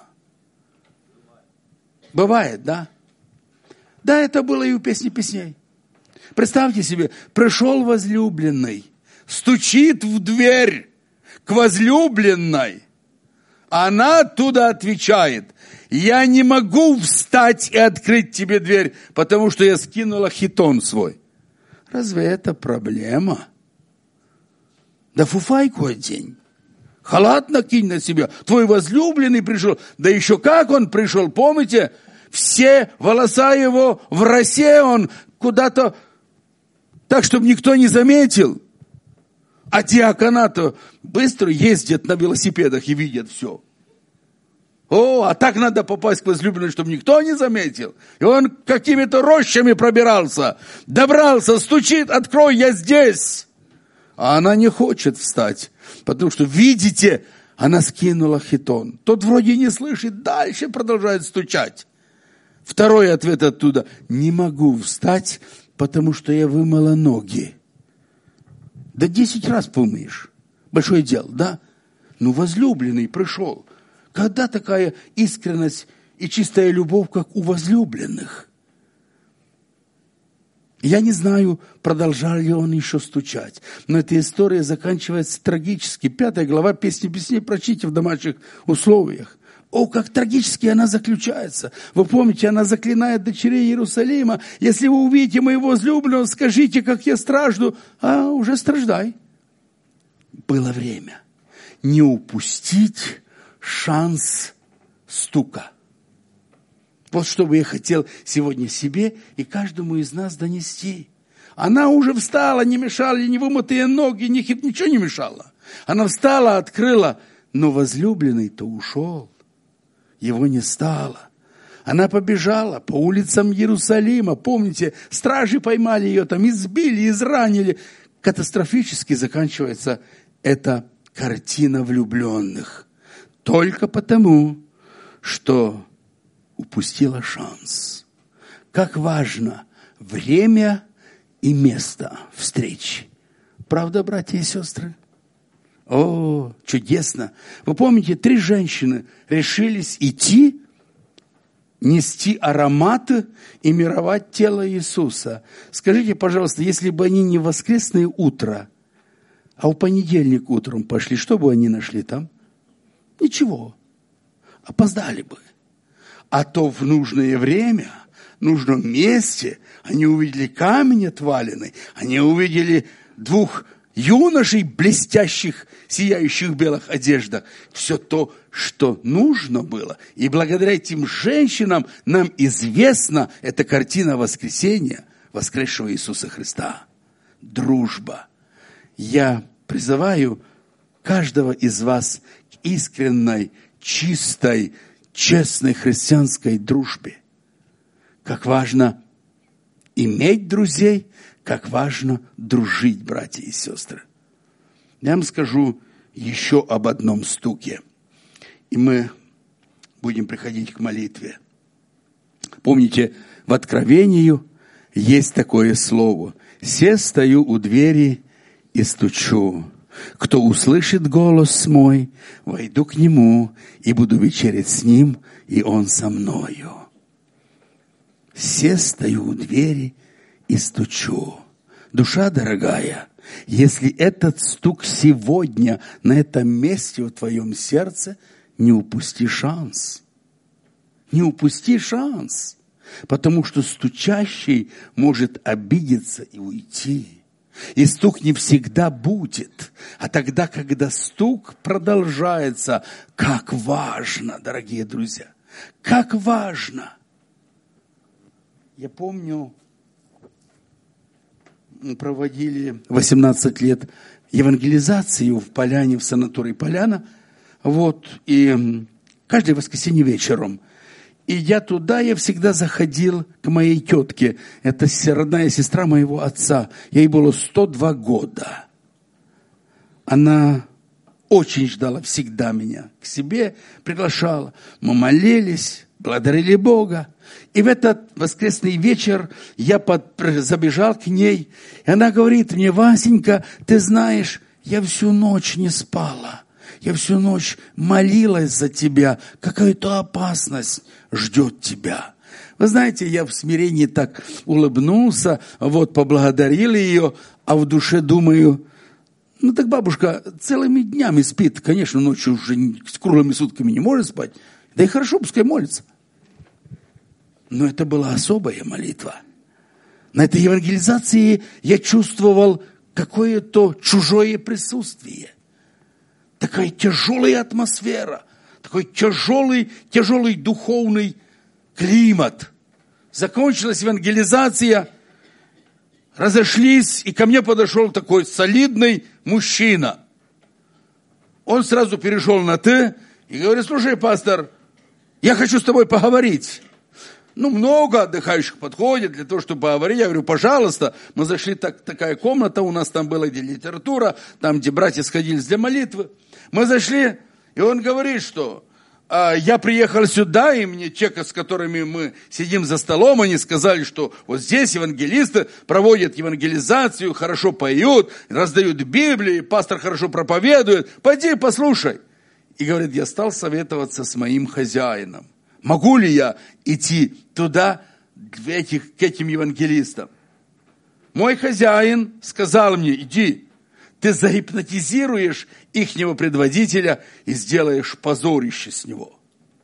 Бывает, да? Да, это было и у «Песни песней». Представьте себе, пришел возлюбленный, стучит в дверь к возлюбленной, а она оттуда отвечает: я не могу встать и открыть тебе дверь, потому что я скинула хитон свой. Разве это проблема? Да фуфайку одень. Халат накинь на себя. Твой возлюбленный пришел. Да еще как он пришел, помните? Все волоса его в росе, он куда-то так, чтобы никто не заметил. А диакона-то быстро ездят на велосипедах и видят все. О, а так надо попасть к возлюбленной, чтобы никто не заметил. И он какими-то рощами пробирался, добрался, стучит: открой, я здесь. А она не хочет встать, потому что, видите, она скинула хитон. Тот вроде не слышит, дальше продолжает стучать. Второй ответ оттуда: не могу встать, потому что я вымыла ноги. Да десять раз помыешь. Большое дело, да? Ну, возлюбленный пришел. Когда такая искренность и чистая любовь, как у возлюбленных? Я не знаю, продолжал ли он еще стучать. Но эта история заканчивается трагически. Пятая глава «Песни песней» прочтите в домашних условиях. О, как трагически она заключается. Вы помните, она заклинает дочерей Иерусалима: если вы увидите моего возлюбленного, скажите, как я стражду, а уже страждай. Было время не упустить шанс стука. Вот что бы я хотел сегодня себе и каждому из нас донести. Она уже встала, не мешали ни вымытые ноги, ни хит, ничего не мешало. Она встала, открыла, но возлюбленный-то ушел. Его не стало. Она побежала по улицам Иерусалима. Помните, стражи поймали ее, там избили, изранили. Катастрофически заканчивается эта картина влюбленных. Только потому, что упустила шанс. Как важно время и место встречи. Правда, братья и сестры? О, чудесно! Вы помните, три женщины решились идти, нести ароматы и мировать тело Иисуса. Скажите, пожалуйста, если бы они не в воскресное утро, а в понедельник утром пошли, что бы они нашли там? Ничего. Опоздали бы. А то в нужное время, в нужном месте они увидели камень отваленный, они увидели двух юношей, блестящих, сияющих в белых одеждах. Все то, что нужно было. И благодаря этим женщинам нам известна эта картина воскресения воскресшего Иисуса Христа. Дружба. Я призываю каждого из вас к искренней, чистой, честной христианской дружбе. Как важно иметь друзей, как важно дружить, братья и сестры. Я вам скажу еще об одном стуке. И мы будем приходить к молитве. Помните, в Откровении есть такое слово. «Се стою у двери и стучу. Кто услышит голос мой, войду к нему и буду вечерять с ним, и он со мною». «Се стою у двери и стучу». Душа дорогая, если этот стук сегодня на этом месте в твоем сердце, не упусти шанс. Не упусти шанс, потому что стучащий может обидеться и уйти. И стук не всегда будет, а тогда, когда стук продолжается, как важно, дорогие друзья, как важно. Я помню, мы проводили восемнадцать лет евангелизацию в Поляне, в санатории Поляна, вот, и каждое воскресенье вечером. И я туда, я всегда заходил к моей тетке. Это родная сестра моего отца. Ей было сто два года. Она очень ждала всегда меня к себе, приглашала. Мы молились, благодарили Бога. И в этот воскресный вечер я под, забежал к ней. И она говорит мне: «Васенька, ты знаешь, я всю ночь не спала. Я всю ночь молилась за тебя. Какая-то опасность ждет тебя». Вы знаете, я в смирении так улыбнулся, вот, поблагодарил ее, а в душе думаю: ну так бабушка целыми днями спит. Конечно, ночью уже с круглыми сутками не может спать. Да и хорошо, пускай молится. Но это была особая молитва. На этой евангелизации я чувствовал какое-то чужое присутствие. Такая тяжелая атмосфера, такой тяжелый, тяжелый духовный климат. Закончилась евангелизация, разошлись, и ко мне подошел такой солидный мужчина. Он сразу перешел на «ты» и говорит: «Слушай, пастор, я хочу с тобой поговорить». Ну, много отдыхающих подходит для того, чтобы поговорить. Я говорю: пожалуйста. Мы зашли, так, такая комната у нас там была, где литература, там, где братья сходились для молитвы. Мы зашли, и он говорит, что а, я приехал сюда, и мне те, с которыми мы сидим за столом, они сказали, что вот здесь евангелисты проводят евангелизацию, хорошо поют, раздают Библии, пастор хорошо проповедует. Пойди послушай. И говорит: я стал советоваться с моим хозяином. Могу ли я идти туда, к, этих, к этим евангелистам? Мой хозяин сказал мне: иди, ты загипнотизируешь ихнего предводителя и сделаешь позорище с него.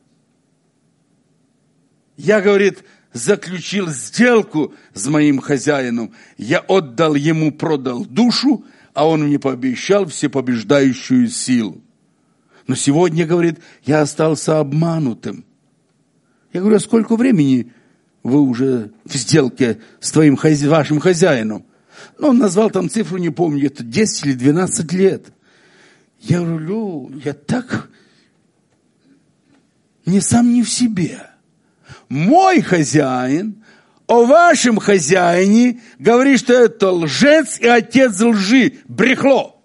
Я, говорит, заключил сделку с моим хозяином. Я отдал ему, продал душу, а он мне пообещал всепобеждающую силу. Но сегодня, говорит, я остался обманутым. Я говорю: а сколько времени вы уже в сделке с твоим, вашим хозяином? Ну, он назвал там цифру, не помню, это десять или двенадцать лет. Я говорю: я так не сам не в себе. Мой хозяин о вашем хозяине говорит, что это лжец и отец лжи, брехло.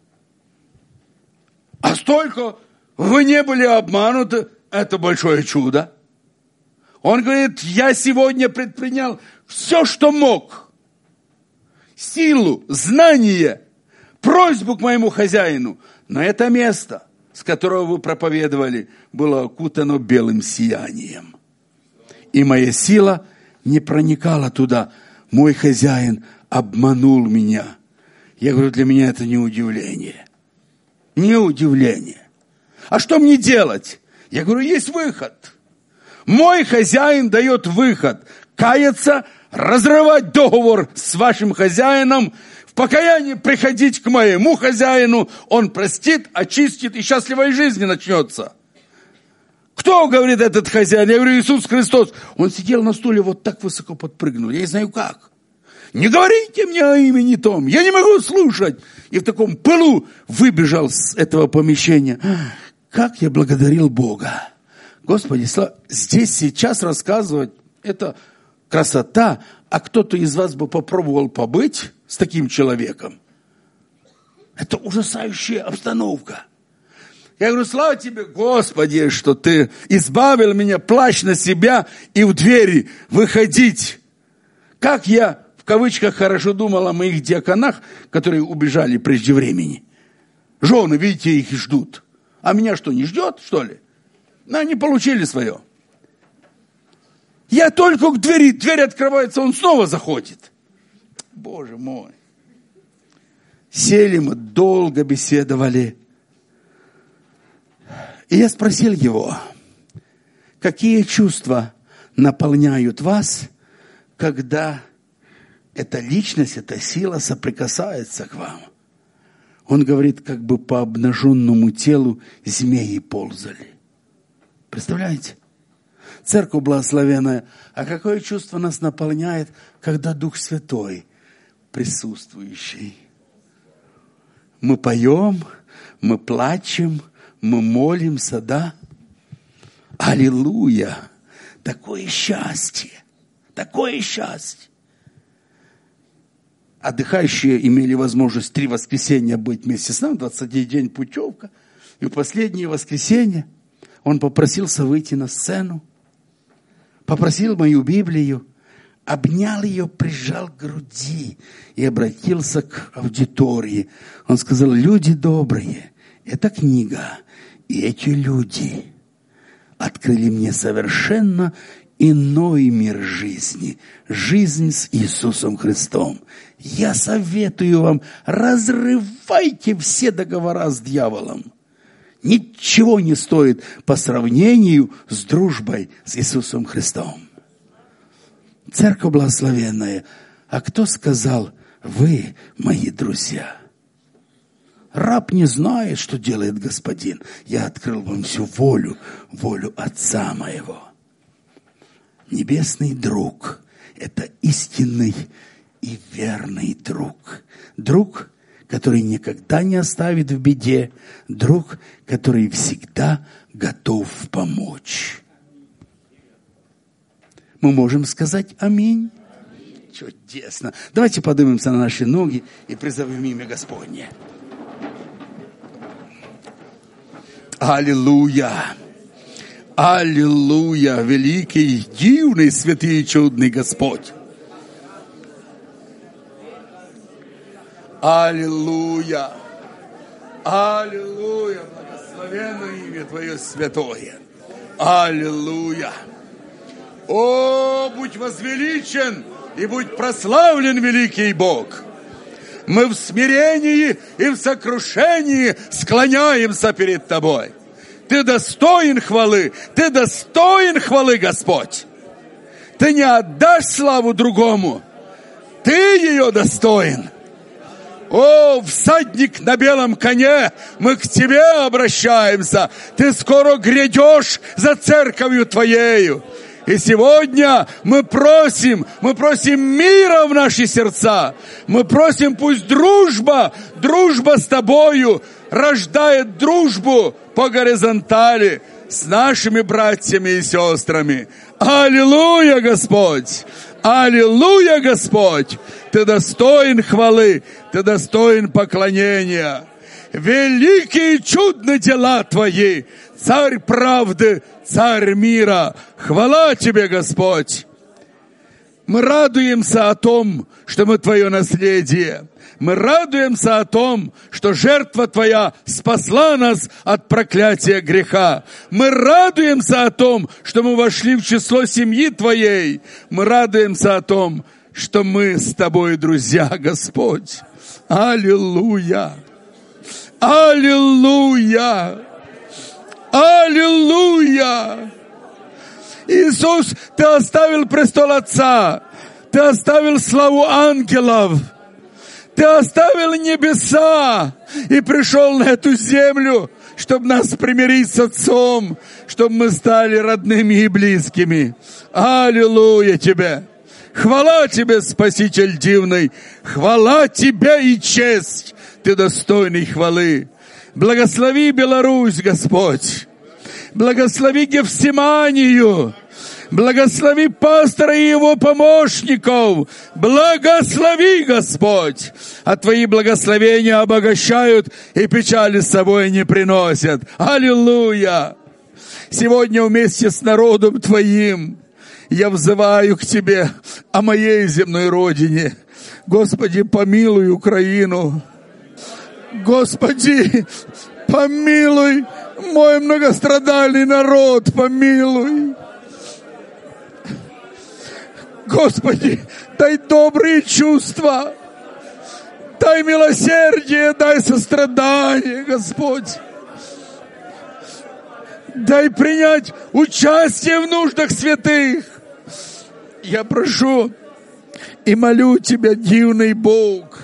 А столько вы не были обмануты, это большое чудо. Он говорит: я сегодня предпринял все, что мог. Силу, знание, просьбу к моему хозяину. Но это место, с которого вы проповедовали, было окутано белым сиянием. И моя сила не проникала туда. Мой хозяин обманул меня. Я говорю: для меня это не удивление. Не удивление. А что мне делать? Я говорю: есть выход. Мой хозяин дает выход. Каяться, разрывать договор с вашим хозяином, в покаянии приходить к моему хозяину, он простит, очистит, и счастливая жизнь начнется. Кто, говорит, этот хозяин? Я говорю: Иисус Христос. Он сидел на стуле, вот так высоко подпрыгнул. Я не знаю как. Не говорите мне о имени том, я не могу слушать. И в таком пылу выбежал с этого помещения. Как я благодарил Бога. Господи, здесь сейчас рассказывать, это красота, а кто-то из вас бы попробовал побыть с таким человеком. Это ужасающая обстановка. Я говорю, слава тебе, Господи, что ты избавил меня, плащ на себя и в двери выходить. Как я, в кавычках, хорошо думал о моих диаконах, которые убежали прежде времени. Жены, видите, их ждут. А меня что, не ждет, что ли? Ну, они получили свое. Я только к двери, дверь открывается, он снова заходит. Боже мой. Сели мы, долго беседовали. И я спросил его, какие чувства наполняют вас, когда эта личность, эта сила соприкасается к вам? Он говорит, как бы по обнаженному телу змеи ползали. Представляете? Церковь благословенная. А какое чувство нас наполняет, когда Дух Святой присутствующий? Мы поем, мы плачем, мы молимся, да? Аллилуйя! Такое счастье! Такое счастье! Отдыхающие имели возможность три воскресенья быть вместе с нами, двадцатый день путевка. И в последнее воскресенье он попросился выйти на сцену, попросил мою Библию, обнял ее, прижал к груди и обратился к аудитории. Он сказал, люди добрые, эта книга и эти люди открыли мне совершенно иной мир жизни, жизнь с Иисусом Христом. Я советую вам, разрывайте все договора с дьяволом. Ничего не стоит по сравнению с дружбой с Иисусом Христом. Церковь благословенная. А кто сказал, вы мои друзья? Раб не знает, что делает Господин. Я открыл вам всю волю, волю Отца моего. Небесный друг – это истинный и верный друг. Друг, который никогда не оставит в беде. Друг, который всегда готов помочь. Мы можем сказать аминь. Аминь. Чудесно. Давайте поднимемся на наши ноги и призовем имя Господне. Аллилуйя. Аллилуйя. Великий, дивный, святый и чудный Господь. Аллилуйя. Аллилуйя. Благословенное имя Твое святое. Аллилуйя. О, будь возвеличен и будь прославлен, великий Бог. Мы в смирении и в сокрушении склоняемся перед Тобой. Ты достоин хвалы, Ты достоин хвалы, Господь. Ты не отдашь славу другому, Ты ее достоин. О, всадник на белом коне, мы к Тебе обращаемся. Ты скоро грядешь за церковью Твоею. И сегодня мы просим, мы просим мира в наши сердца. Мы просим, пусть дружба, дружба с Тобою рождает дружбу по горизонтали с нашими братьями и сестрами. Аллилуйя, Господь! Аллилуйя, Господь! Ты достоин хвалы, Ты достоин поклонения. Великие чудные дела Твои, Царь правды, Царь мира. Хвала Тебе, Господь! Мы радуемся о том, что мы Твое наследие. Мы радуемся о том, что жертва Твоя спасла нас от проклятия греха. Мы радуемся о том, что мы вошли в число семьи Твоей. Мы радуемся о том, что мы с Тобой друзья, Господь. Аллилуйя! Аллилуйя! Аллилуйя! Иисус, Ты оставил престол Отца. Ты оставил славу ангелов. Ты оставил небеса и пришел на эту землю, чтобы нас примирить с Отцом, чтобы мы стали родными и близкими. Аллилуйя Тебе! Хвала Тебе, Спаситель дивный! Хвала Тебе и честь! Ты достойный хвалы! Благослови Беларусь, Господь! Благослови Гефсиманию! Благослови пастора и его помощников. Благослови, Господь. А Твои благословения обогащают и печали с собой не приносят. Аллилуйя. Сегодня вместе с народом Твоим я взываю к Тебе о моей земной родине. Господи, помилуй Украину. Господи, помилуй мой многострадальный народ, помилуй. Господи, дай добрые чувства, дай милосердие, дай сострадание, Господь. Дай принять участие в нуждах святых. Я прошу и молю Тебя, дивный Бог.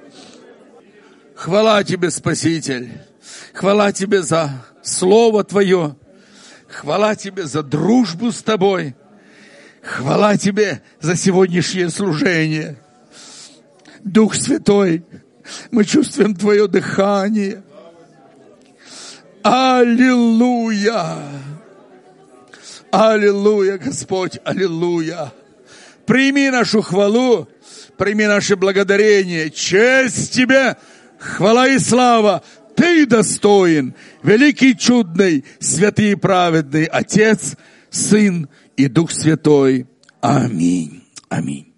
Хвала Тебе, Спаситель. Хвала Тебе за Слово Твое. Хвала Тебе за дружбу с Тобой. Хвала Тебе за сегодняшнее служение. Дух Святой, мы чувствуем Твое дыхание. Аллилуйя! Аллилуйя, Господь, аллилуйя! Прими нашу хвалу, прими наше благодарение. Честь Тебе, хвала и слава. Ты достоин, великий, чудный, святый и праведный Отец, Сын и Дух Святой. Аминь. Аминь.